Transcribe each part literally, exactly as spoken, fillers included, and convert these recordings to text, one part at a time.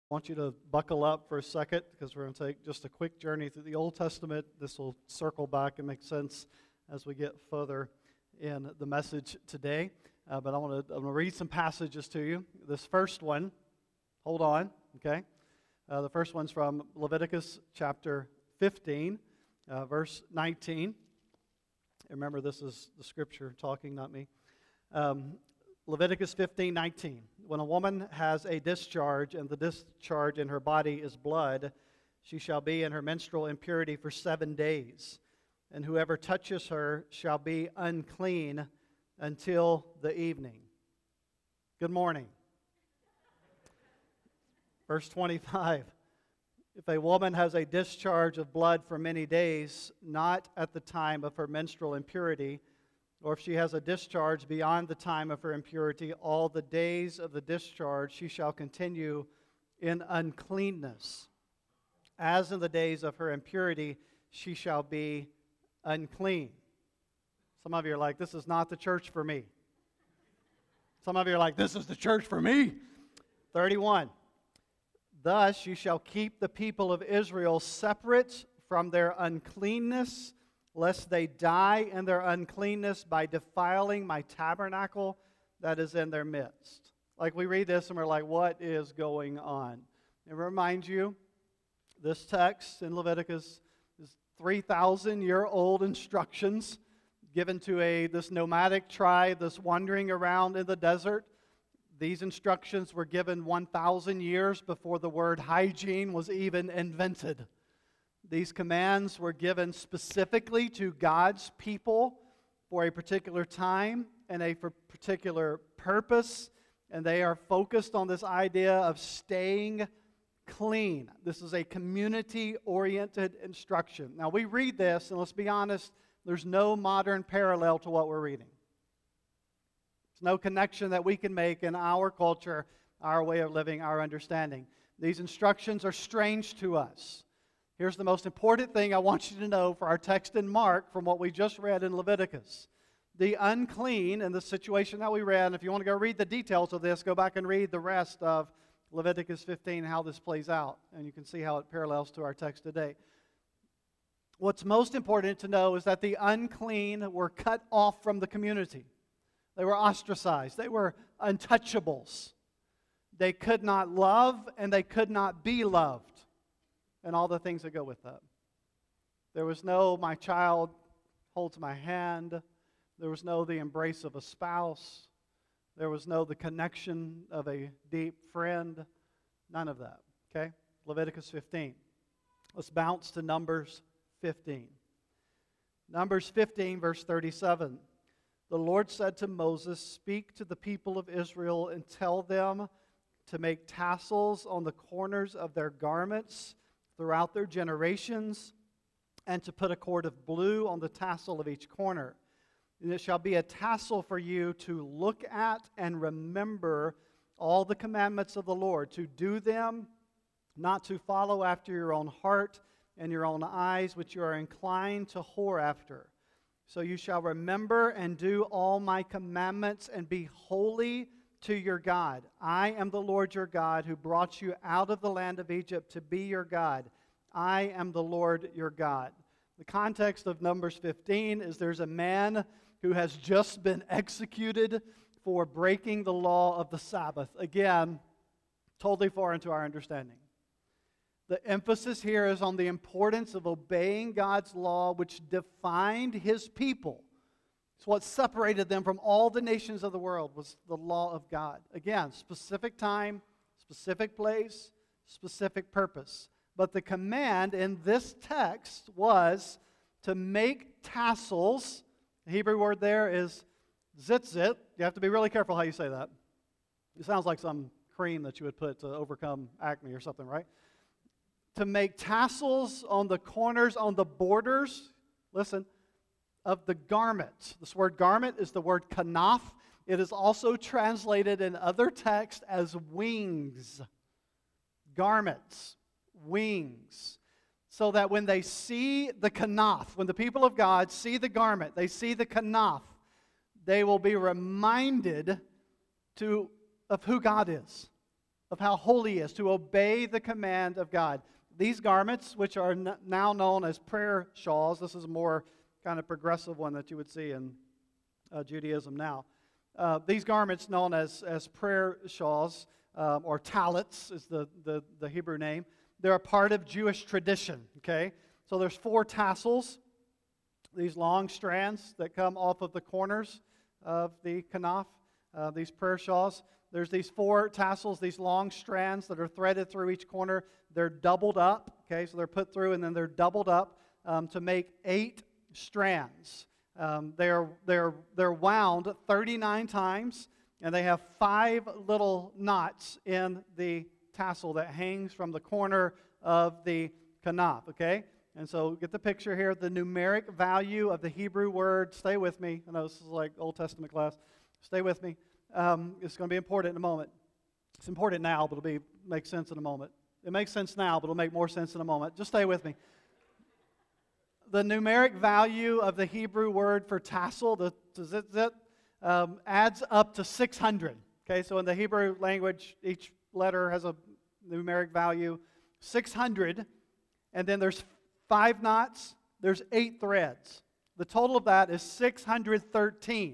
I want you to buckle up for a second because we're going to take just a quick journey through the Old Testament. This will circle back and make sense as we get further in the message today. Uh, but I want to I'm going to read some passages to you. This first one, hold on, okay? Uh, the first one's from Leviticus chapter fifteen, uh, verse nineteen. Remember, this is the Scripture talking, not me. Um, Leviticus fifteen nineteen. When a woman has a discharge, and the discharge in her body is blood, she shall be in her menstrual impurity for seven days. And whoever touches her shall be unclean until the evening. Good morning. Verse twenty-five. If a woman has a discharge of blood for many days, not at the time of her menstrual impurity, or if she has a discharge beyond the time of her impurity, all the days of the discharge she shall continue in uncleanness. As in the days of her impurity, she shall be unclean. Some of you are like, this is not the church for me. Some of you are like, this is the church for me. thirty-one. Thus you shall keep the people of Israel separate from their uncleanness, lest they die in their uncleanness by defiling my tabernacle that is in their midst. Like we read this and we're like, what is going on? It reminds you, this text in Leviticus is three thousand year old instructions given to a this nomadic tribe that's wandering around in the desert. These instructions were given one thousand years before the word hygiene was even invented. These commands were given specifically to God's people for a particular time and a particular purpose, and they are focused on this idea of staying clean. This is a community-oriented instruction. Now, we read this, and let's be honest, there's no modern parallel to what we're reading. There's no connection that we can make in our culture, our way of living, our understanding. These instructions are strange to us. Here's the most important thing I want you to know for our text in Mark from what we just read in Leviticus. The unclean, in the situation that we read, and if you want to go read the details of this, go back and read the rest of Leviticus fifteen, how this plays out, and you can see how it parallels to our text today. What's most important to know is that the unclean were cut off from the community. They were ostracized. They were untouchables. They could not love, and they could not be loved, and all the things that go with that. There was no, my child holds my hand. There was no, the embrace of a spouse. There was no, the connection of a deep friend. None of that, okay? Leviticus fifteen. Let's bounce to Numbers fifteen. Numbers fifteen, verse thirty-seven. The Lord said to Moses, "Speak to the people of Israel and tell them to make tassels on the corners of their garments throughout their generations, and to put a cord of blue on the tassel of each corner. And it shall be a tassel for you to look at and remember all the commandments of the Lord, to do them, not to follow after your own heart and your own eyes, which you are inclined to whore after. So you shall remember and do all my commandments and be holy to your God. I am the Lord your God who brought you out of the land of Egypt to be your God. I am the Lord your God." The context of Numbers fifteen is there's a man who has just been executed for breaking the law of the Sabbath. Again, totally foreign to our understanding. The emphasis here is on the importance of obeying God's law, which defined His people. It's what separated them from all the nations of the world, was the law of God. Again, specific time, specific place, specific purpose. But the command in this text was to make tassels. The Hebrew word there is tzitzit. You have to be really careful how you say that. It sounds like some cream that you would put to overcome acne or something, right? To make tassels on the corners, on the borders, listen, of the garment. This word garment is the word kanaf. It is also translated in other texts as wings. Garments, wings. So that when they see the kanaf, when the people of God see the garment, they see the kanaf, they will be reminded to, of who God is. of how holy he is, to obey the command of God. These garments, which are n- now known as prayer shawls, this is a more kind of progressive one that you would see in uh, Judaism now. Uh, these garments known as, as prayer shawls, um, or talits is the, the, the Hebrew name, they're a part of Jewish tradition, okay? So there's four tassels, these long strands that come off of the corners of the kanaf, uh, these prayer shawls. There's these four tassels, these long strands that are threaded through each corner. They're doubled up, okay? So they're put through and then they're doubled up um, to make eight strands. Um, they're, they're, they're wound thirty-nine times, and they have five little knots in the tassel that hangs from the corner of the kanaf, okay? And so get the picture here. The numeric value of the Hebrew word, stay with me. I know this is like Old Testament class. Stay with me. Um, it's going to be important in a moment. It's important now, but it'll be make sense in a moment. It makes sense now, but it'll make more sense in a moment. Just stay with me. The numeric value of the Hebrew word for tassel, the tzitzit, um, adds up to six hundred. Okay, so in the Hebrew language, each letter has a numeric value, six hundred, and then there's five knots, there's eight threads. The total of that is six hundred thirteen.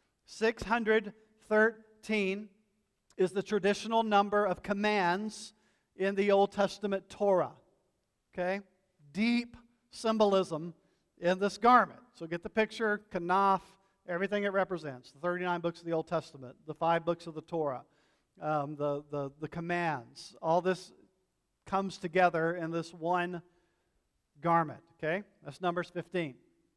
six hundred thirteen is the traditional number of commands in the Old Testament Torah. Okay? Deep symbolism in this garment. So get the picture, kanaf, everything it represents. The thirty-nine books of the Old Testament, the five books of the Torah, um, the, the, the commands. All this comes together in this one garment. Okay? That's Numbers fifteen.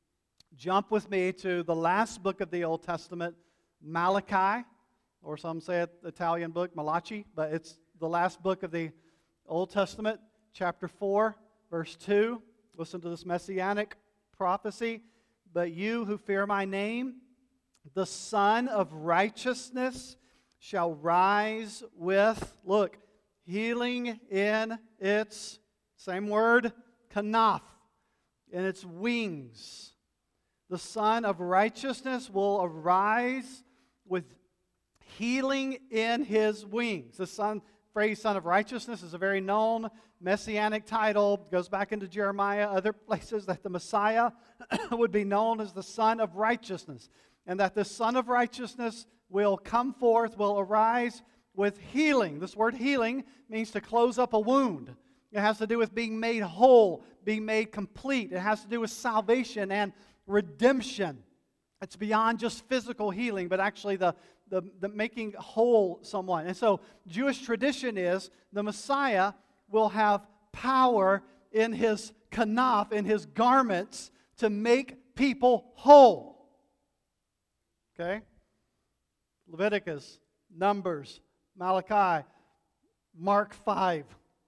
Jump with me to the last book of the Old Testament, Malachi, or some say it Italian book, Malachi, but it's the last book of the Old Testament, chapter four, verse two. Listen to this messianic prophecy. But you who fear my name, the Son of Righteousness shall rise with, look, healing in its, same word, kanaf, in its wings. The Son of Righteousness will arise with healing in his wings. The son, phrase Son of Righteousness is a very known messianic title. It goes back into Jeremiah, other places, that the Messiah would be known as the Son of Righteousness. And that the Son of Righteousness will come forth, will arise with healing. This word healing means to close up a wound. It has to do with being made whole, being made complete. It has to do with salvation and redemption. It's beyond just physical healing, but actually the, the, the making whole someone. And so Jewish tradition is the Messiah will have power in his kanaf, in his garments, to make people whole. Okay? Leviticus, Numbers, Malachi, Mark five.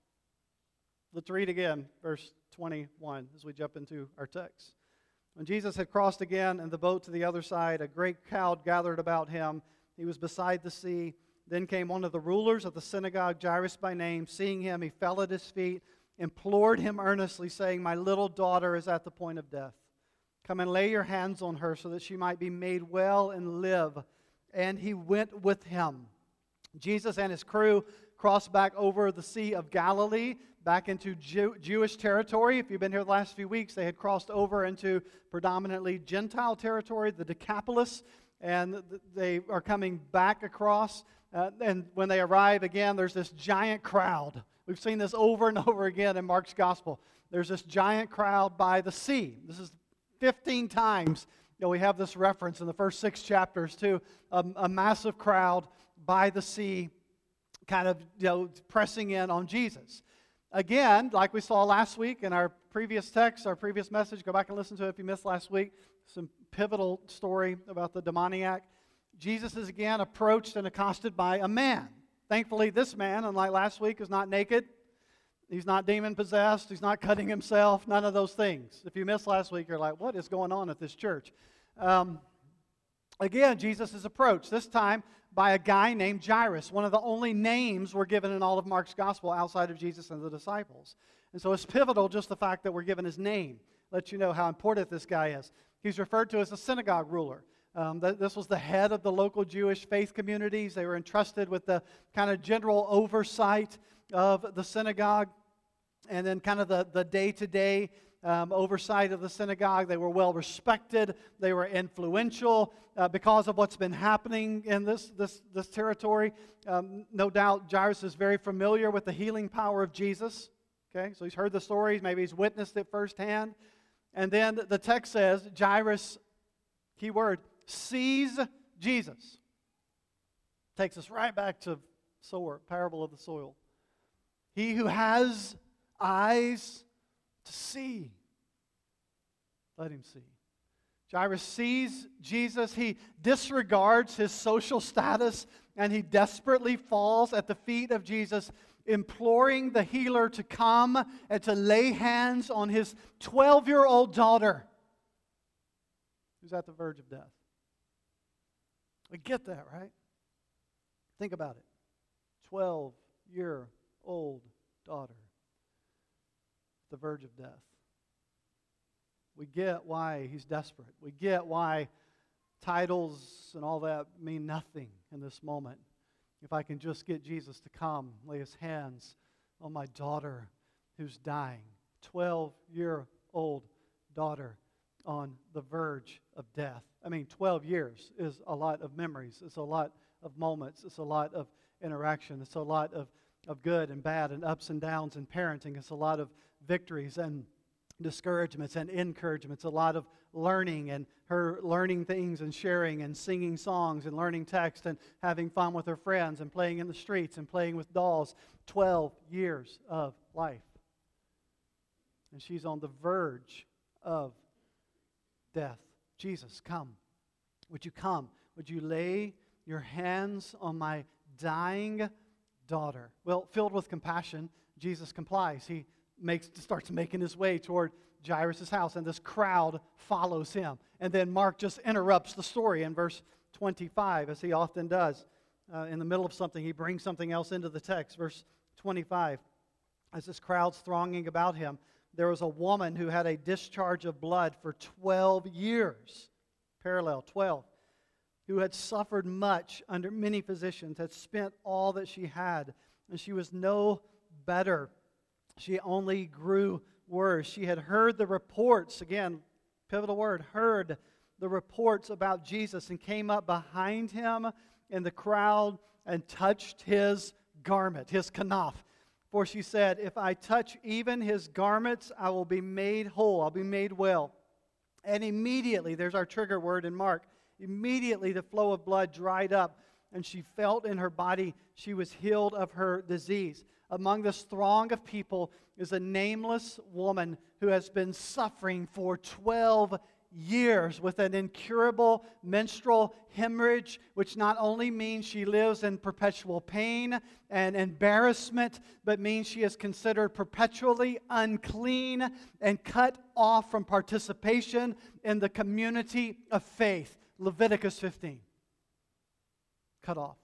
Let's read again, verse twenty-one, as we jump into our text. When Jesus had crossed again in the boat to the other side, a great crowd gathered about him. He was beside the sea. Then came one of the rulers of the synagogue, Jairus by name. Seeing him, he fell at his feet, implored him earnestly, saying, "My little daughter is at the point of death. Come and lay your hands on her so that she might be made well and live." And he went with him. Jesus and his crew crossed back over the Sea of Galilee, back into Jew- Jewish territory. If you've been here the last few weeks, they had crossed over into predominantly Gentile territory, the Decapolis, and they are coming back across. Uh, and when they arrive again, there's this giant crowd. We've seen this over and over again in Mark's gospel. There's this giant crowd by the sea. This is fifteen times you know, we have this reference in the first six chapters to a, a massive crowd by the sea, kind of you know pressing in on Jesus. Again, like we saw last week in our previous text, our previous message, go back and listen to it if you missed last week, some pivotal story about the demoniac. Jesus is again approached and accosted by a man. Thankfully, this man, unlike last week, is not naked. He's not demon-possessed. He's not cutting himself. None of those things. If you missed last week, you're like, what is going on at this church? Um, again, Jesus is approached, this time by a guy named Jairus. One of the only names we're given in all of Mark's gospel outside of Jesus and the disciples. And so it's pivotal just the fact that we're given his name. Let you know how important this guy is. He's referred to as a synagogue ruler. Um, th- this was the head of the local Jewish faith communities. They were entrusted with the kind of general oversight of the synagogue and then kind of the, the day-to-day um, oversight of the synagogue. They were well respected. They were influential uh, because of what's been happening in this, this, this territory. Um, no doubt Jairus is very familiar with the healing power of Jesus. Okay, so he's heard the stories. Maybe he's witnessed it firsthand. And then the text says, Jairus, key word, sees Jesus. Takes us right back to sower, parable of the soil. He who has eyes to see, let him see. Jairus sees Jesus. He disregards his social status, and he desperately falls at the feet of Jesus, imploring the healer to come and to lay hands on his twelve-year-old daughter, who's at the verge of death. We get that, right? Think about it. twelve-year-old daughter at the verge of death. We get why he's desperate. We get why titles and all that mean nothing in this moment. If I can just get Jesus to come, lay his hands on my daughter who's dying. twelve-year-old daughter on the verge of death. I mean, twelve years is a lot of memories. It's a lot of moments. It's a lot of interaction. It's a lot of, of good and bad and ups and downs in parenting. It's a lot of victories and discouragements and encouragements. A lot of learning and her learning things and sharing and singing songs and learning text and having fun with her friends and playing in the streets and playing with dolls. twelve years of life. And she's on the verge of death. Jesus, come. Would you come? Would you lay your hands on my dying daughter? Well, filled with compassion, Jesus complies. He makes starts making his way toward Jairus' house, and this crowd follows him. And then Mark just interrupts the story in verse twenty-five, as he often does. Uh, in the middle of something, he brings something else into the text. Verse twenty-five, as this crowd's thronging about him, there was a woman who had a discharge of blood for twelve years, parallel, twelve, who had suffered much under many physicians, had spent all that she had, and she was no better. She only grew worse. She had heard the reports, again, pivotal word, heard the reports about Jesus, and came up behind him in the crowd and touched his garment, his kanaf. For she said, if I touch even his garments, I will be made whole, I'll be made well. And immediately, there's our trigger word in Mark, immediately the flow of blood dried up, and she felt in her body she was healed of her disease. Among this throng of people is a nameless woman who has been suffering for twelve years with an incurable menstrual hemorrhage, which not only means she lives in perpetual pain and embarrassment, but means she is considered perpetually unclean and cut off from participation in the community of faith. Leviticus fifteen. Cut off.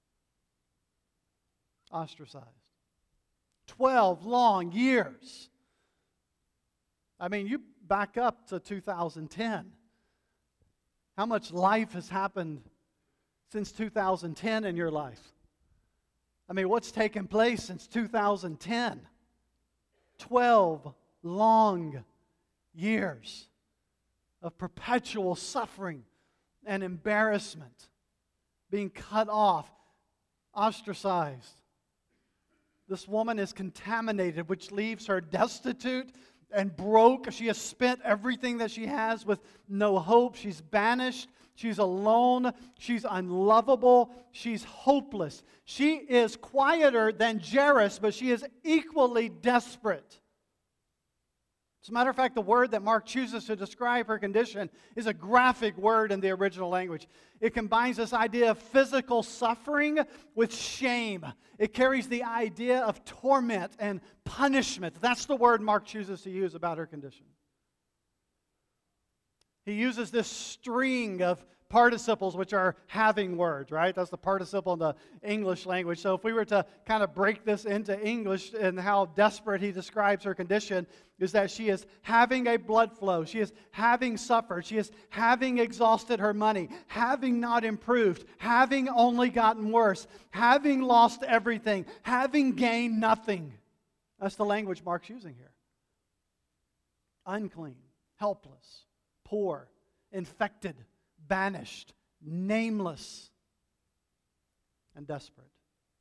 Ostracized. Twelve long years. I mean, you back up to two thousand ten. How much life has happened since two thousand ten in your life? I mean, what's taken place since two thousand ten? Twelve long years of perpetual suffering and embarrassment, being cut off, ostracized. This woman is contaminated, which leaves her destitute and broke. She has spent everything that she has with no hope. She's banished. She's alone. She's unlovable. She's hopeless. She is quieter than Jairus, but she is equally desperate. As a matter of fact, the word that Mark chooses to describe her condition is a graphic word in the original language. It combines this idea of physical suffering with shame. It carries the idea of torment and punishment. That's the word Mark chooses to use about her condition. He uses this string of participles, which are having words, right? That's the participle in the English language. So if we were to kind of break this into English and how desperate he describes her condition, is that she is having a blood flow. She is having suffered. She is having exhausted her money, having not improved, having only gotten worse, having lost everything, having gained nothing. That's the language Mark's using here. Unclean, helpless, poor, infected, banished, nameless, and desperate.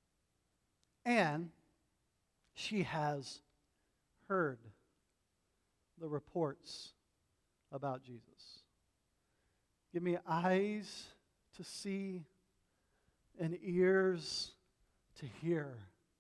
And she has heard the reports about Jesus. Give me eyes to see and ears to hear,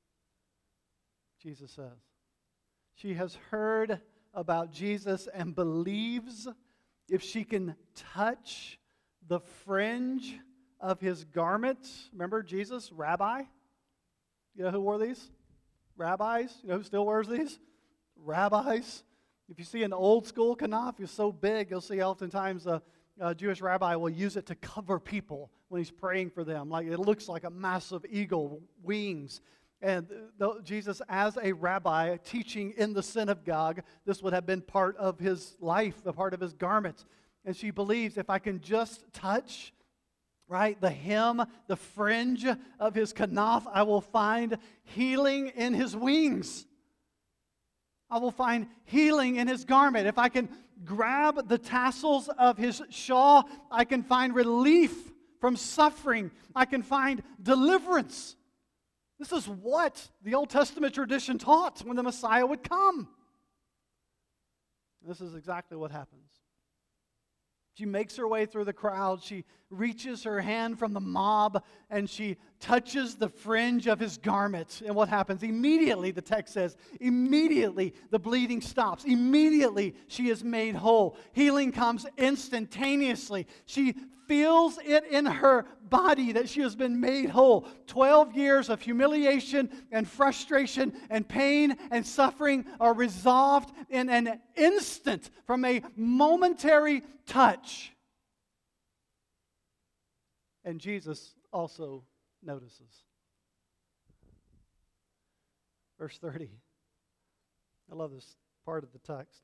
Jesus says. She has heard about Jesus and believes if she can touch the fringe of his garment. Remember Jesus, rabbi? You know who wore these? Rabbis. You know who still wears these? Rabbis. If you see an old school kanaf, it's so big, you'll see oftentimes a, a Jewish rabbi will use it to cover people when he's praying for them. Like it looks like a massive eagle wings. And the, Jesus, as a rabbi teaching in the synagogue, this would have been part of his life, a part of his garment. And she believes if I can just touch, right, the hem, the fringe of his kanaf, I will find healing in his wings. I will find healing in his garment. If I can grab the tassels of his shawl, I can find relief from suffering. I can find deliverance. This is what the Old Testament tradition taught when the Messiah would come. This is exactly what happens. She makes her way through the crowd. She reaches her hand from the mob and she touches the fringe of his garment. And what happens? Immediately, the text says, immediately the bleeding stops. Immediately she is made whole. Healing comes instantaneously. She feels it in her body that she has been made whole. Twelve years of humiliation and frustration and pain and suffering are resolved in an instant from a momentary touch. And Jesus also notices. Verse thirty. I love this part of the text.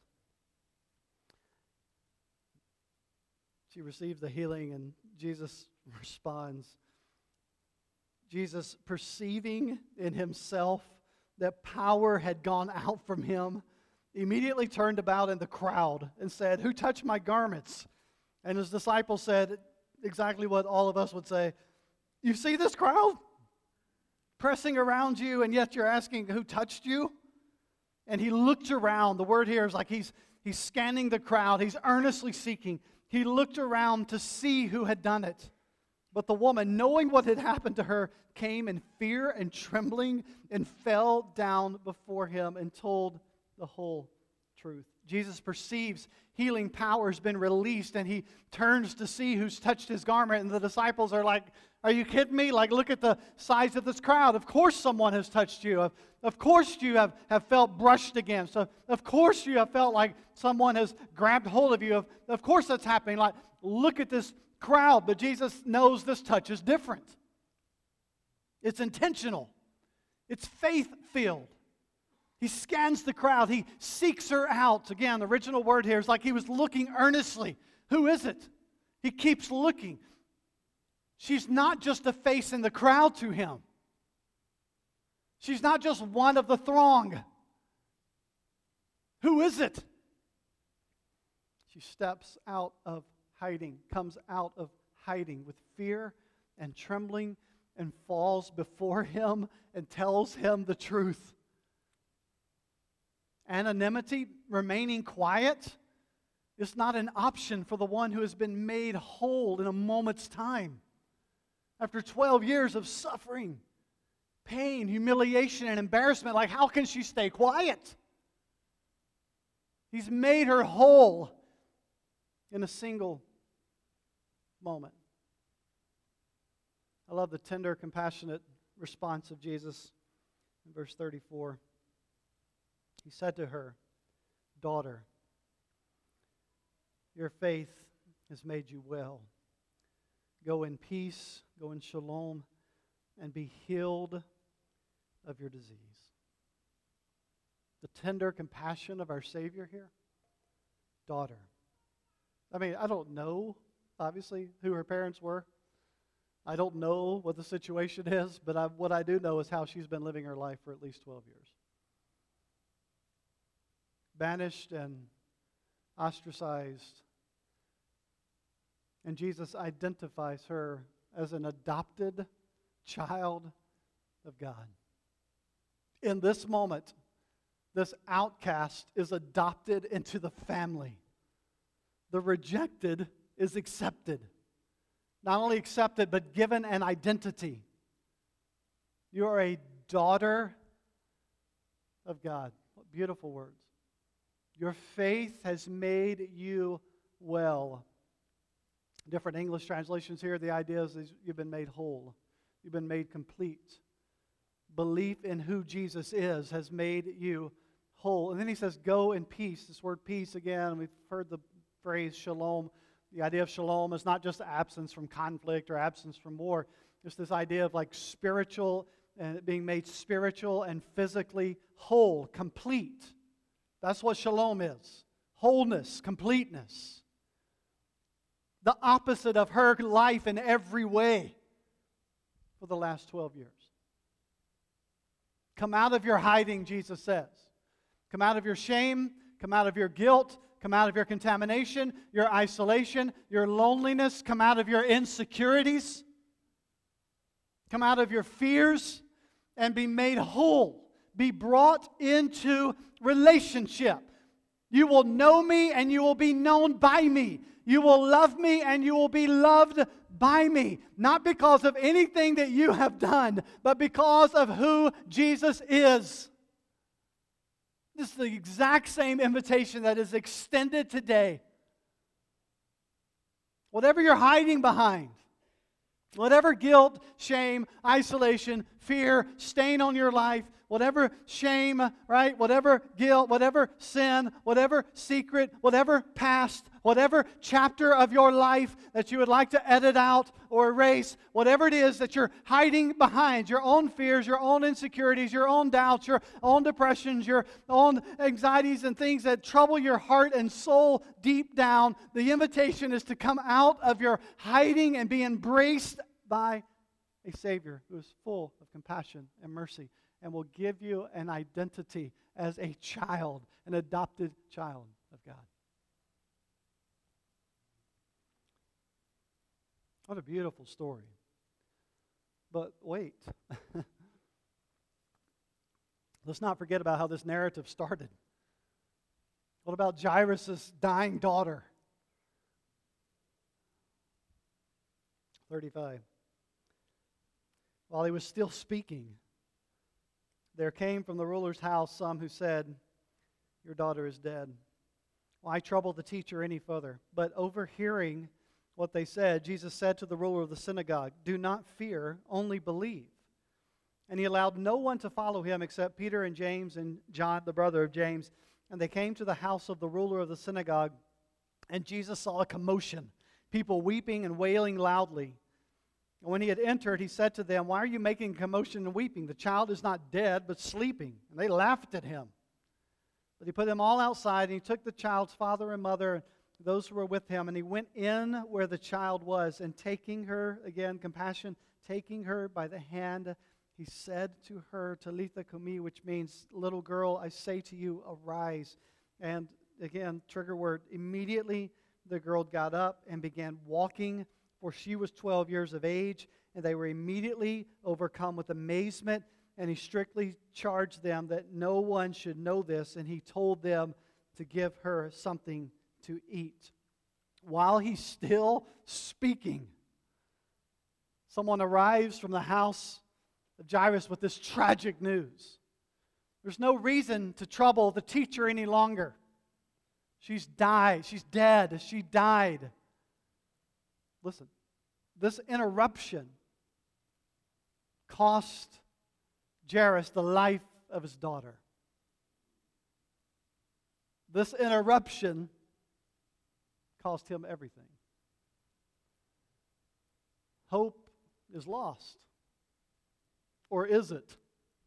She receives the healing and Jesus responds. Jesus, perceiving in himself that power had gone out from him, immediately turned about in the crowd and said, "Who touched my garments?" And his disciples said exactly what all of us would say. "You see this crowd pressing around you, and yet you're asking who touched you?" And he looked around. The word here is like he's, he's scanning the crowd. He's earnestly seeking. He looked around to see who had done it. But the woman, knowing what had happened to her, came in fear and trembling and fell down before him and told the whole truth. Jesus perceives healing power has been released, and he turns to see who's touched his garment. And the disciples are like, "Are you kidding me? Like, look at the size of this crowd. Of course someone has touched you. Of, of course you have, have felt brushed against. Of, of course you have felt like someone has grabbed hold of you. Of, of course that's happening. Like, look at this crowd." But Jesus knows this touch is different. It's intentional. It's faith-filled. He scans the crowd. He seeks her out. Again, the original word here is like he was looking earnestly. Who is it? He keeps looking. She's not just a face in the crowd to him. She's not just one of the throng. Who is it? She steps out of hiding, comes out of hiding with fear and trembling and falls before him and tells him the truth. Anonymity, remaining quiet, is not an option for the one who has been made whole in a moment's time. After twelve years of suffering, pain, humiliation, and embarrassment, like how can she stay quiet? He's made her whole in a single moment. I love the tender, compassionate response of Jesus in verse thirty-four. He said to her, "Daughter, your faith has made you well. Go in peace, go in shalom, and be healed of your disease. The tender compassion of our Savior here. Daughter. I mean, I don't know, obviously, who her parents were. I don't know what the situation is, but I, what I do know is how she's been living her life for at least twelve years. Banished and ostracized. And Jesus identifies her as an adopted child of God. In this moment, this outcast is adopted into the family. The rejected is accepted. Not only accepted, but given an identity. You are a daughter of God. What beautiful words. Your faith has made you well. Different English translations here, the idea is you've been made whole. You've been made complete. Belief in who Jesus is has made you whole. And then he says, go in peace. This word peace, again, we've heard the phrase shalom. The idea of shalom is not just absence from conflict or absence from war. It's this idea of like spiritual, and being made spiritual and physically whole, complete. That's what shalom is. Wholeness, completeness. The opposite of her life in every way for the last twelve years. Come out of your hiding, Jesus says. Come out of your shame. Come out of your guilt. Come out of your contamination, your isolation, your loneliness. Come out of your insecurities. Come out of your fears and be made whole. Be brought into relationship. You will know me and you will be known by me. You will love me and you will be loved by me. Not because of anything that you have done, but because of who Jesus is. This is the exact same invitation that is extended today. Whatever you're hiding behind, whatever guilt, shame, isolation, fear, stain on your life, whatever shame, right? Whatever guilt, whatever sin, whatever secret, whatever past, whatever chapter of your life that you would like to edit out or erase, whatever it is that you're hiding behind, your own fears, your own insecurities, your own doubts, your own depressions, your own anxieties and things that trouble your heart and soul deep down, the invitation is to come out of your hiding and be embraced by a Savior who is full of compassion and mercy and will give you an identity as a child, an adopted child of God. What a beautiful story. But wait. Let's not forget about how this narrative started. What about Jairus' dying daughter? thirty-five. While he was still speaking, there came from the ruler's house some who said, your daughter is dead. Why trouble the teacher any further? But overhearing what they said, Jesus said to the ruler of the synagogue, do not fear, only believe. And he allowed no one to follow him except Peter and James and John, the brother of James. And they came to the house of the ruler of the synagogue, and Jesus saw a commotion, people weeping and wailing loudly. And when he had entered, he said to them, why are you making commotion and weeping? The child is not dead, but sleeping. And they laughed at him. But he put them all outside, and he took the child's father and mother, those who were with him, and he went in where the child was, and taking her, again, compassion, taking her by the hand, he said to her, Talitha Kumi, which means, little girl, I say to you, arise. And again, trigger word, immediately the girl got up and began walking, for she was twelve years of age, and they were immediately overcome with amazement, and he strictly charged them that no one should know this, and he told them to give her something to eat. While he's still speaking, someone arrives from the house of Jairus with this tragic news. There's no reason to trouble the teacher any longer. She's died. She's dead. She died. Listen, this interruption cost Jairus the life of his daughter. This interruption, cost him everything. hope is lost. Or is it?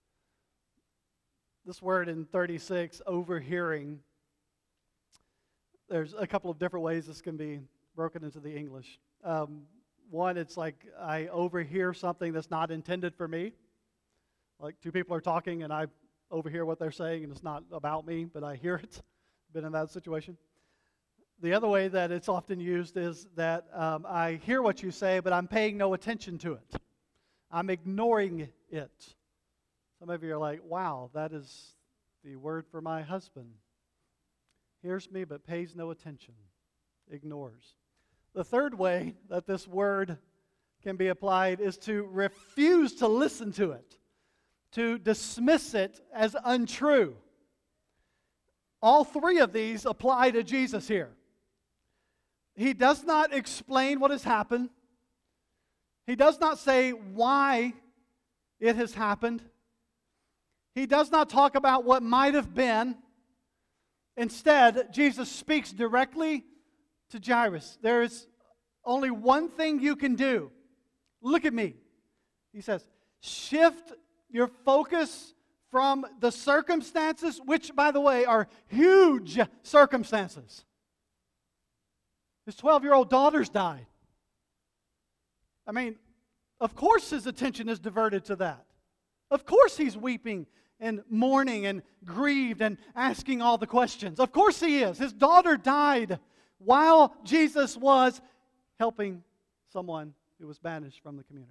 This word in thirty-six, overhearing, there's a couple of different ways this can be broken into the English. Um, one, it's like I overhear something that's not intended for me. Like two people are talking and I overhear what they're saying and it's not about me, but I hear it. Been in that situation. The other way that it's often used is that um, I hear what you say, but I'm paying no attention to it. I'm ignoring it. Some of you are like, wow, that is the word for my husband. Hears me but pays no attention, ignores. The third way that this word can be applied is to refuse to listen to it, to dismiss it as untrue. All three of these apply to Jesus here. He does not explain what has happened. He does not say why it has happened. He does not talk about what might have been. Instead, Jesus speaks directly to Jairus. There is only one thing you can do. Look at me. He says, shift your focus from the circumstances, which, by the way, are huge circumstances. His twelve-year-old daughter's died. I mean, of course his attention is diverted to that. Of course he's weeping and mourning and grieved and asking all the questions. Of course he is. His daughter died while Jesus was helping someone who was banished from the community.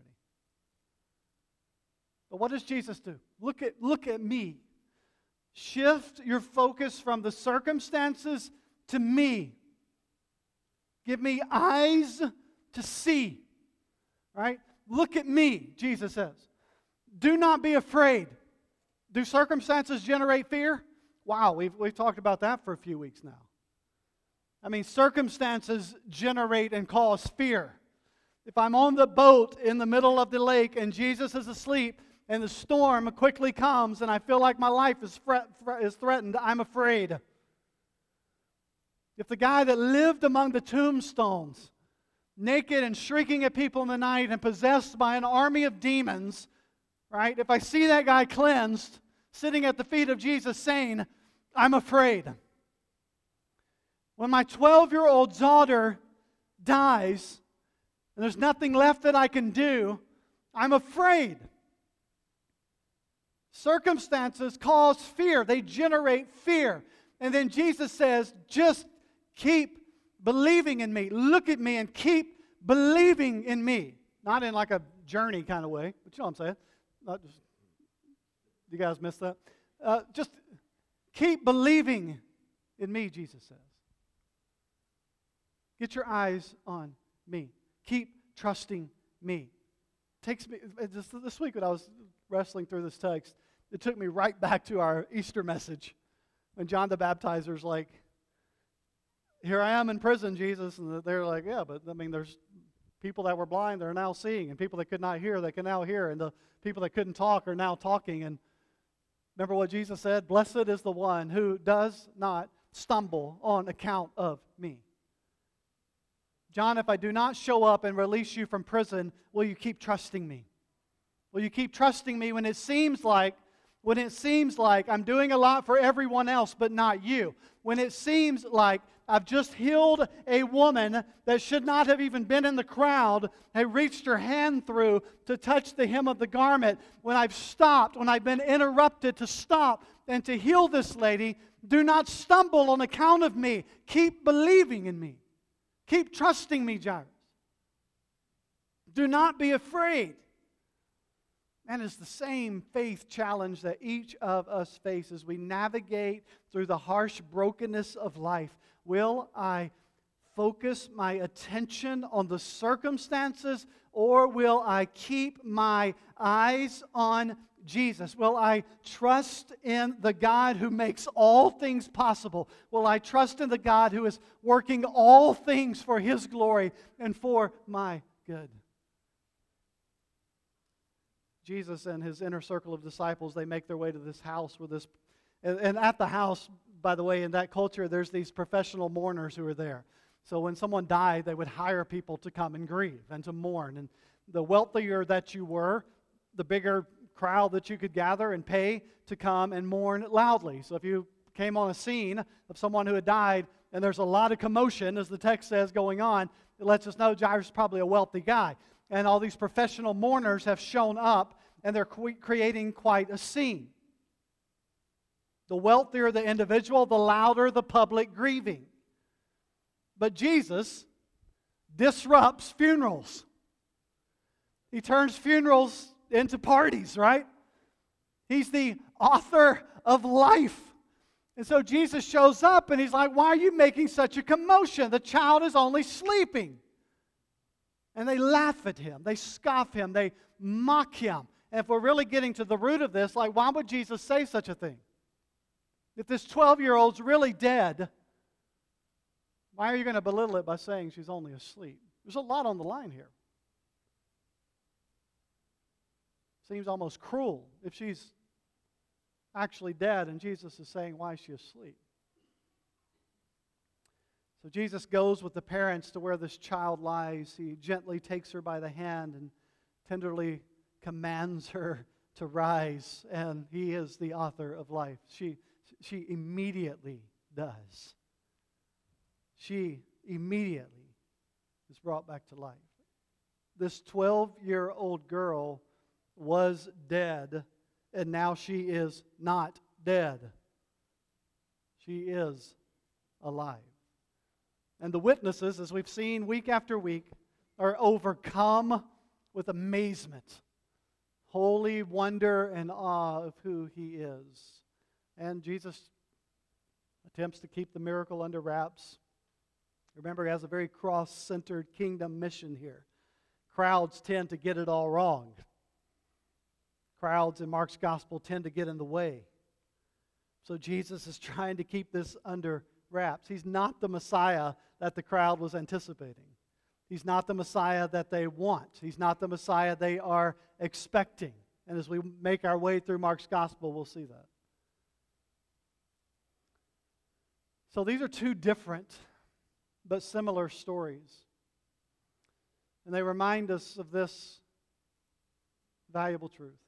But what does Jesus do? Look at, look at me. Shift your focus from the circumstances to me. Give me eyes to see. Right? Look at me, Jesus says. Do not be afraid. Do circumstances generate fear? Wow, we've, we've talked about that for a few weeks now. I mean, circumstances generate and cause fear. If I'm on the boat in the middle of the lake and Jesus is asleep and the storm quickly comes and I feel like my life is, fret, is threatened, I'm afraid. If the guy that lived among the tombstones, naked and shrieking at people in the night and possessed by an army of demons, right? If I see that guy cleansed, sitting at the feet of Jesus saying, I'm afraid. When my twelve-year-old daughter dies and there's nothing left that I can do, I'm afraid. Circumstances cause fear. They generate fear. And then Jesus says, just keep believing in me. Look at me and keep believing in me. Not in like a journey kind of way, but you know what I'm saying. Not just, you guys missed that? Uh, just keep believing in me, Jesus says. Get your eyes on me. Keep trusting me. Takes me just this week when I was wrestling through this text, it took me right back to our Easter message when John the Baptizer's like, here I am in prison, Jesus. And they're like, yeah, but I mean, there's people that were blind, they're now seeing. And people that could not hear, they can now hear. And the people that couldn't talk are now talking. And remember what Jesus said? Blessed is the one who does not stumble on account of me. John, if I do not show up and release you from prison, will you keep trusting me? Will you keep trusting me when it seems like when it seems like I'm doing a lot for everyone else but not you? When it seems like I've just healed a woman that should not have even been in the crowd, had reached her hand through to touch the hem of the garment. When I've stopped, when I've been interrupted to stop and to heal this lady, do not stumble on account of me. Keep believing in me. Keep trusting me, Jairus. Do not be afraid. And it's the same faith challenge that each of us face as we navigate through the harsh brokenness of life. Will I focus my attention on the circumstances, or will I keep my eyes on Jesus? Will I trust in the God who makes all things possible? Will I trust in the God who is working all things for His glory and for my good? Jesus and His inner circle of disciples, they make their way to this house with this, and, and at the house, by the way, in that culture, there's these professional mourners who are there. So when someone died, they would hire people to come and grieve and to mourn. And The wealthier that you were, the bigger crowd that you could gather and pay to come and mourn loudly. So if you came on a scene of someone who had died and there's a lot of commotion, as the text says, going on, it lets us know Jairus is probably a wealthy guy. And all these professional mourners have shown up, and they're creating quite a scene. The wealthier the individual, the louder the public grieving. But Jesus disrupts funerals. He turns funerals into parties, right? He's the author of life. And so Jesus shows up and he's like, why are you making such a commotion? The child is only sleeping. And they laugh at him. They scoff him. They mock him. And if we're really getting to the root of this, like, why would Jesus say such a thing? If this twelve-year-old's really dead, why are you going to belittle it by saying she's only asleep? There's a lot on the line here. Seems almost cruel if she's actually dead and Jesus is saying, why is she asleep? So Jesus goes with the parents to where this child lies. He gently takes her by the hand and tenderly commands her to rise, and he is the author of life. She, she immediately does. She immediately is brought back to life. This twelve-year-old girl was dead, and now she is not dead. She is alive. And the witnesses, as we've seen week after week, are overcome with amazement, holy wonder and awe of who he is. And Jesus attempts to keep the miracle under wraps. Remember, he has a very cross-centered kingdom mission here. Crowds tend to get it all wrong. Crowds in Mark's gospel tend to get in the way. So Jesus is trying to keep this under wraps. He's not the Messiah that the crowd was anticipating. He's not the Messiah that they want. He's not the Messiah they are expecting. And as we make our way through Mark's gospel, we'll see that. So these are two different but similar stories. And they remind us of this valuable truth.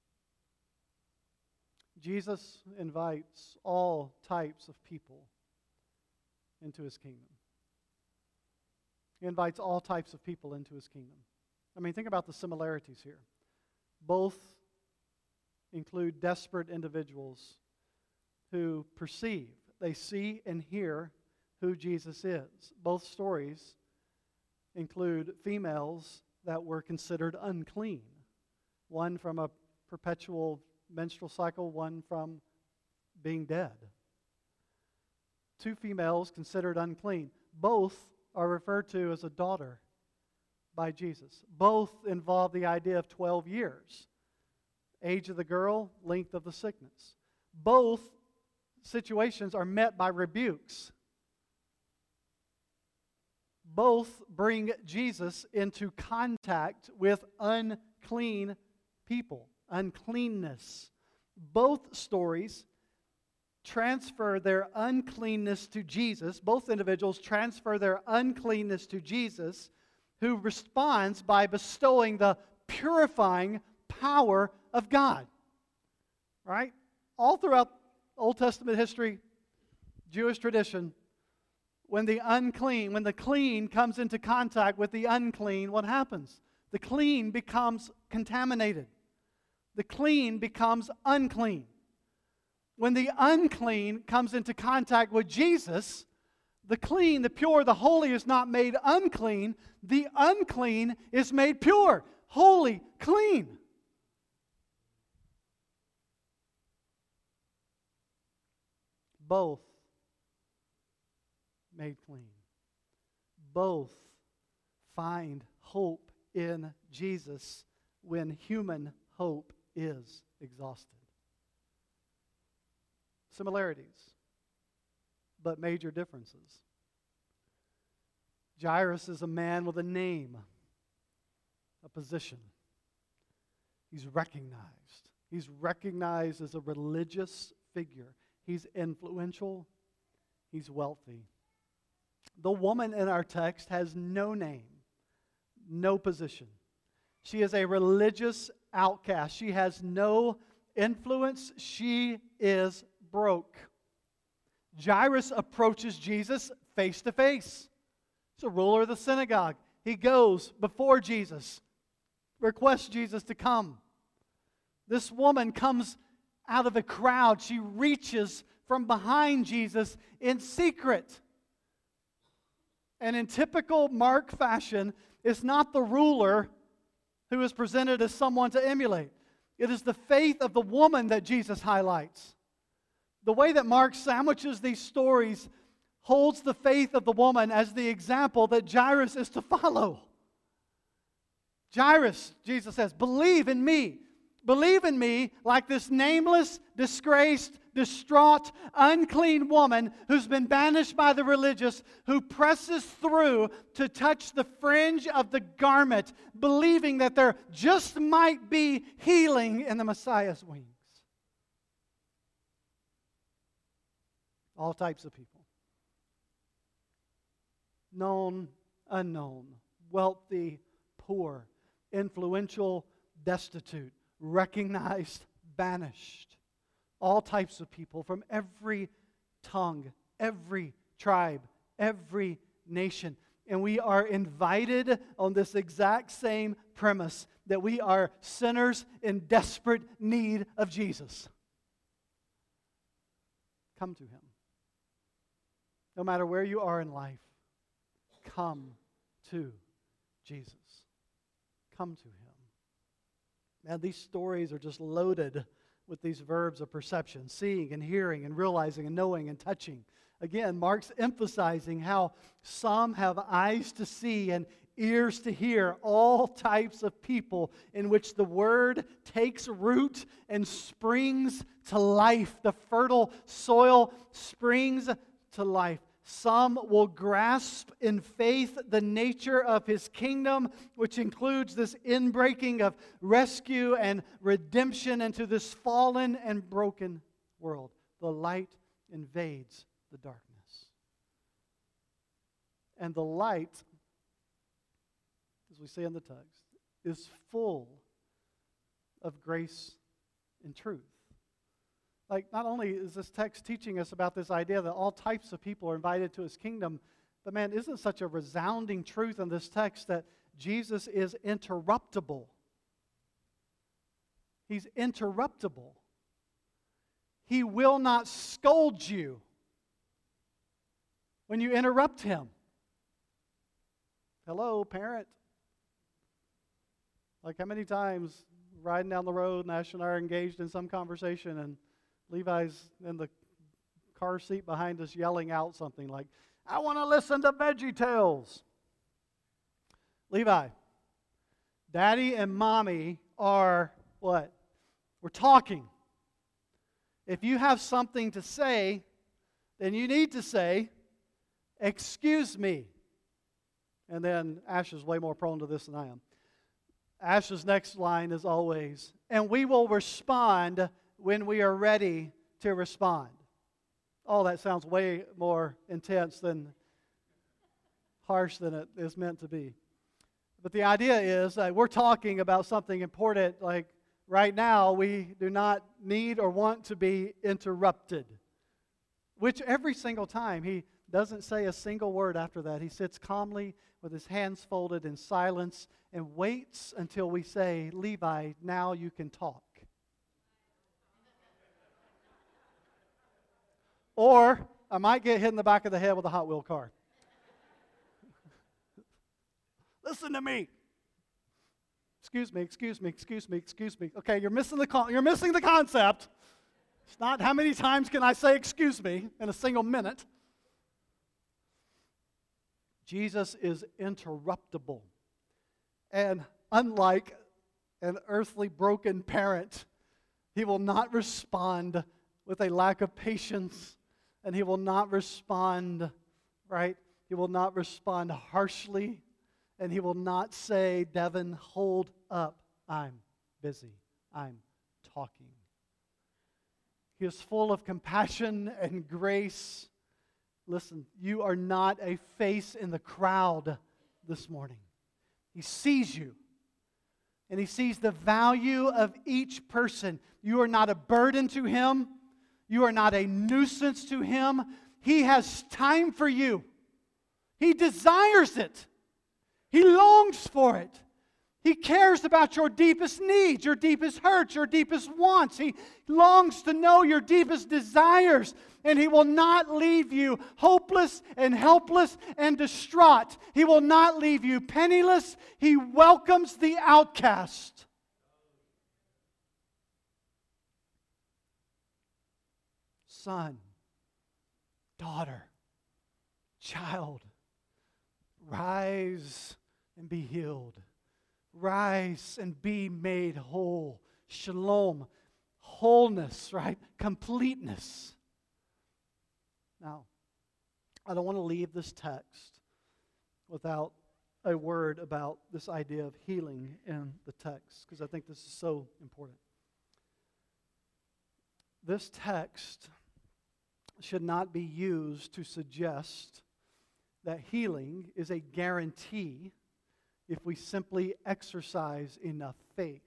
Jesus invites all types of people into his kingdom. He invites all types of people into his kingdom. I mean, think about the similarities here. Both include desperate individuals who perceive, they see and hear who Jesus is. Both stories include females that were considered unclean. One from a perpetual menstrual cycle, one from being dead. Two females considered unclean. Both are referred to as a daughter by Jesus. Both involve the idea of twelve years. Age of the girl, length of the sickness. Both situations are met by rebukes. Both bring Jesus into contact with unclean people, uncleanness. Both stories transfer their uncleanness to Jesus. Both individuals transfer their uncleanness to Jesus, who responds by bestowing the purifying power of God. Right? All throughout Old Testament history, Jewish tradition, when the unclean, when the clean comes into contact with the unclean, what happens? The clean becomes contaminated. The clean becomes unclean. When the unclean comes into contact with Jesus, the clean, the pure, the holy is not made unclean. The unclean is made pure, holy, clean. Both made clean. Both find hope in Jesus when human hope is exhausted. Similarities, but major differences. Jairus is a man with a name, a position. He's recognized. He's recognized as a religious figure. He's influential. He's wealthy. The woman in our text has no name, no position. She is a religious outcast. She has no influence. She is broke. Jairus approaches Jesus face to face. He's a ruler of the synagogue. He goes before Jesus, requests Jesus to come. This woman comes out of a crowd. She reaches from behind Jesus in secret. And in typical Mark fashion, it's not the ruler who is presented as someone to emulate. It is the faith of the woman that Jesus highlights. The way that Mark sandwiches these stories holds the faith of the woman as the example that Jairus is to follow. Jairus, Jesus says, believe in me. Believe in me like this nameless, disgraced, distraught, unclean woman who's been banished by the religious, who presses through to touch the fringe of the garment, believing that there just might be healing in the Messiah's wings. All types of people. Known, unknown, wealthy, poor, influential, destitute, recognized, banished. All types of people from every tongue, every tribe, every nation. And we are invited on this exact same premise that we are sinners in desperate need of Jesus. Come to Him. No matter where you are in life, come to Jesus. Come to Him. Man, these stories are just loaded with these verbs of perception, seeing and hearing and realizing and knowing and touching. Again, Mark's emphasizing how some have eyes to see and ears to hear, all types of people in which the Word takes root and springs to life. The fertile soil springs to life. Some will grasp in faith the nature of His kingdom, which includes this inbreaking of rescue and redemption into this fallen and broken world. The light invades the darkness. And the light, as we see in the text, is full of grace and truth. Like, not only is this text teaching us about this idea that all types of people are invited to His kingdom, but man, isn't such a resounding truth in this text that Jesus is interruptible. He's interruptible. He will not scold you when you interrupt Him. Hello, parent. Like, how many times riding down the road, Nash and I are engaged in some conversation, and Levi's in the car seat behind us yelling out something like, I want to listen to VeggieTales. Levi, Daddy and Mommy are what? We're talking. If you have something to say, then you need to say, excuse me. And then Ash is way more prone to this than I am. Ash's next line is always, and we will respond when we are ready to respond. Oh, that sounds way more intense than harsh than it is meant to be. But the idea is that we're talking about something important, like right now we do not need or want to be interrupted. Which every single time he doesn't say a single word after that. He sits calmly with his hands folded in silence and waits until we say, Levi, now you can talk. Or I might get hit in the back of the head with a Hot Wheel car. Listen to me. Excuse me, excuse me, excuse me, excuse me. Okay, you're missing the con- you're missing the concept. It's not how many times can I say excuse me in a single minute. Jesus is interruptible. And unlike an earthly broken parent, He will not respond with a lack of patience. And He will not respond, right? He will not respond harshly. And He will not say, Devin, hold up. I'm busy. I'm talking. He is full of compassion and grace. Listen, you are not a face in the crowd this morning. He sees you. And He sees the value of each person. You are not a burden to Him. You are not a nuisance to Him. He has time for you. He desires it. He longs for it. He cares about your deepest needs, your deepest hurts, your deepest wants. He longs to know your deepest desires. And He will not leave you hopeless and helpless and distraught. He will not leave you penniless. He welcomes the outcast. Son, daughter, child, rise and be healed. Rise and be made whole. Shalom. Wholeness, right? Completeness. Now, I don't want to leave this text without a word about this idea of healing in the text, because I think this is so important. This text should not be used to suggest that healing is a guarantee if we simply exercise enough faith.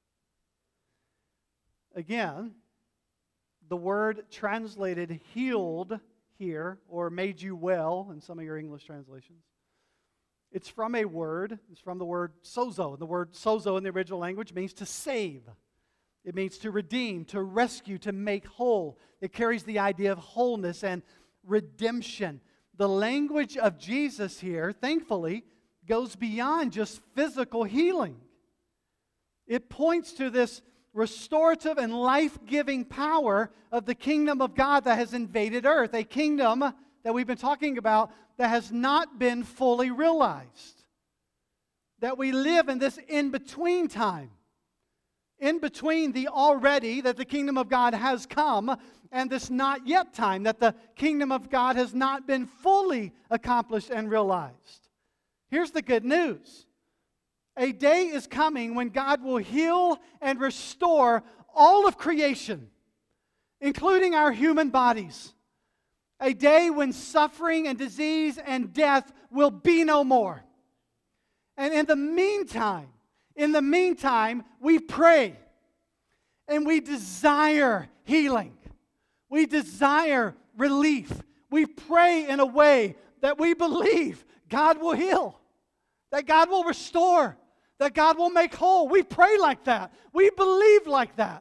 Again, the word translated healed here, or made you well in some of your English translations, it's from a word, it's from the word sozo. The word sozo in the original language means to save. It means to redeem, to rescue, to make whole. It carries the idea of wholeness and redemption. The language of Jesus here, thankfully, goes beyond just physical healing. It points to this restorative and life-giving power of the kingdom of God that has invaded earth, a kingdom that we've been talking about that has not been fully realized. That we live in this in-between time. In between the already, that the kingdom of God has come, and this not yet time, that the kingdom of God has not been fully accomplished and realized. Here's the good news. A day is coming when God will heal and restore all of creation, including our human bodies. A day when suffering and disease and death will be no more. And in the meantime, in the meantime, we pray and we desire healing. We desire relief. We pray in a way that we believe God will heal, that God will restore, that God will make whole. We pray like that. We believe like that.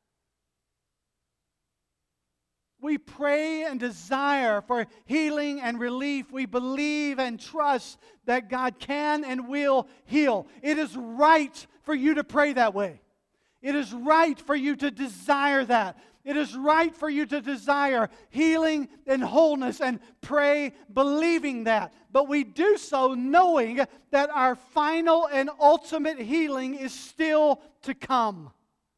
We pray and desire for healing and relief. We believe and trust that God can and will heal. It is right for you to pray that way. It is right for you to desire that. It is right for you to desire healing and wholeness and pray believing that. But we do so knowing that our final and ultimate healing is still to come.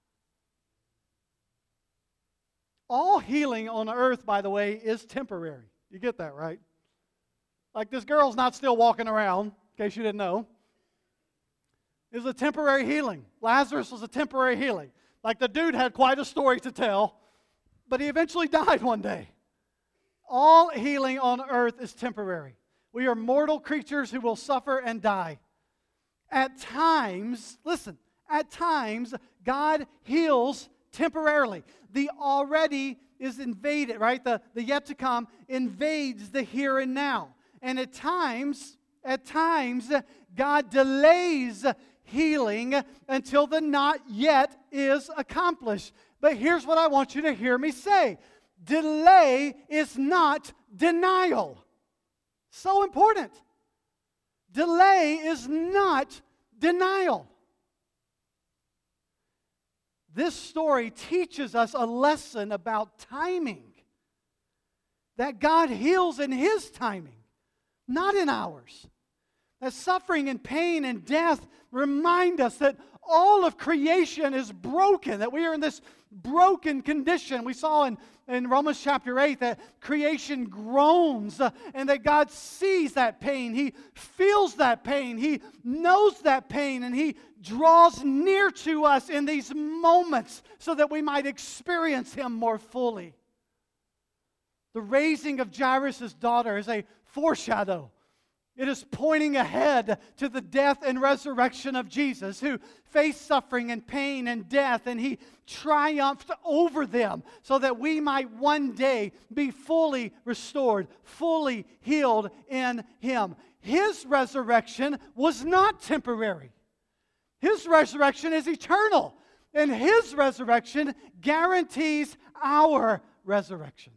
All healing on earth, by the way, is temporary. You get that, right? Like this girl's not still walking around, in case you didn't know. It was a temporary healing. Lazarus was a temporary healing. Like the dude had quite a story to tell, but he eventually died one day. All healing on earth is temporary. We are mortal creatures who will suffer and die. At times, listen, at times, God heals temporarily. The already is invaded, right? The, the yet to come invades the here and now. And at times, at times, God delays healing until the not yet is accomplished. But here's what I want you to hear me say. Delay is not denial. So important. Delay is not denial. This story teaches us a lesson about timing. That God heals in His timing, not in ours. That suffering and pain and death remind us that all of creation is broken, that we are in this broken condition. We saw in, in Romans chapter eight that creation groans uh, and that God sees that pain. He feels that pain. He knows that pain, and He draws near to us in these moments so that we might experience Him more fully. The raising of Jairus' daughter is a foreshadow. It is pointing ahead to the death and resurrection of Jesus, who faced suffering and pain and death, and He triumphed over them so that we might one day be fully restored, fully healed in Him. His resurrection was not temporary. His resurrection is eternal, and His resurrection guarantees our resurrection.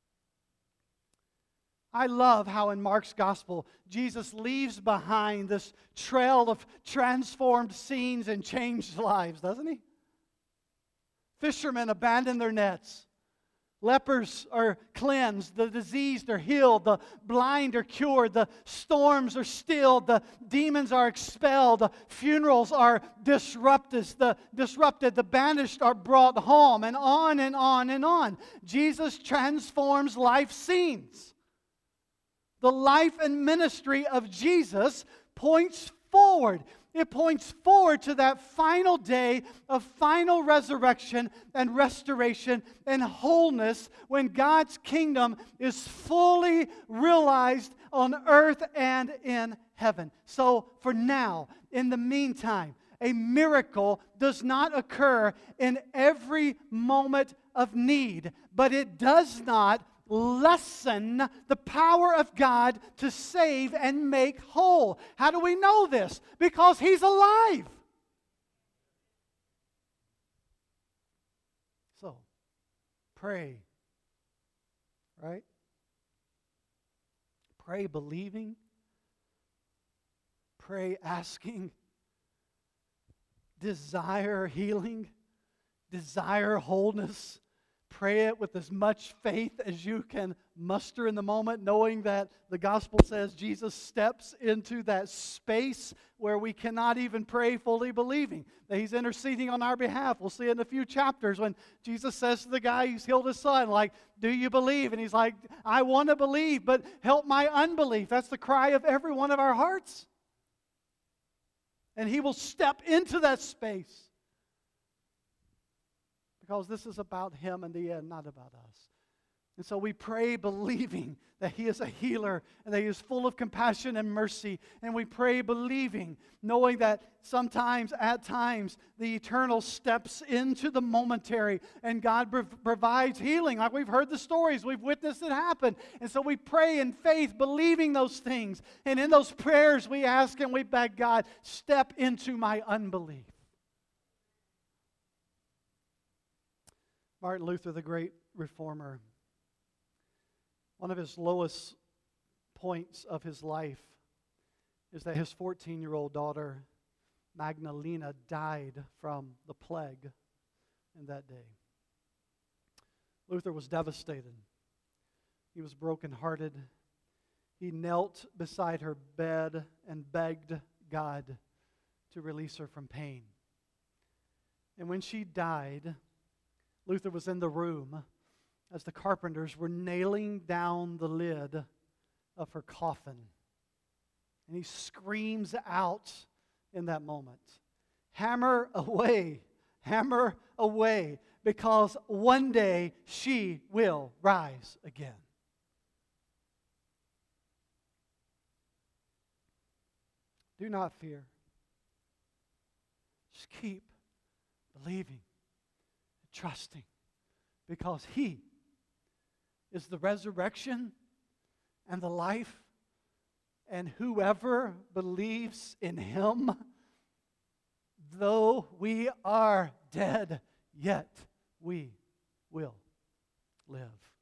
I love how in Mark's gospel, Jesus leaves behind this trail of transformed scenes and changed lives, doesn't He? Fishermen abandon their nets. Lepers are cleansed. The diseased are healed. The blind are cured. The storms are stilled. The demons are expelled. The funerals are disrupted. The disrupted. The banished are brought home. And on and on and on. Jesus transforms life scenes. The life and ministry of Jesus points forward. It points forward to that final day of final resurrection and restoration and wholeness when God's kingdom is fully realized on earth and in heaven. So for now, in the meantime, a miracle does not occur in every moment of need, but it does not lessen the power of God to save and make whole. How do we know this? Because He's alive. So, pray. Right? Pray believing. Pray asking. Desire healing. Desire wholeness. Pray it with as much faith as you can muster in the moment, knowing that the gospel says Jesus steps into that space where we cannot even pray fully believing, that He's interceding on our behalf. We'll see in a few chapters when Jesus says to the guy who's healed his son, like, do you believe? And he's like, I want to believe, but help my unbelief. That's the cry of every one of our hearts. And He will step into that space. Because this is about Him in the end, not about us. And so we pray believing that He is a healer and that He is full of compassion and mercy. And we pray believing, knowing that sometimes, at times, the eternal steps into the momentary and God prov- provides healing. Like we've heard the stories, we've witnessed it happen. And so we pray in faith, believing those things. And in those prayers we ask and we beg God, step into my unbelief. Martin Luther, the great reformer, one of his lowest points of his life is that his fourteen-year-old daughter, Magdalena, died from the plague in that day. Luther was devastated. He was brokenhearted. He knelt beside her bed and begged God to release her from pain. And when she died, Luther was in the room as the carpenters were nailing down the lid of her coffin. And he screams out in that moment, hammer away, hammer away, because one day she will rise again. Do not fear. Just keep believing. Trusting, because He is the resurrection and the life, and whoever believes in Him, though we are dead, yet we will live.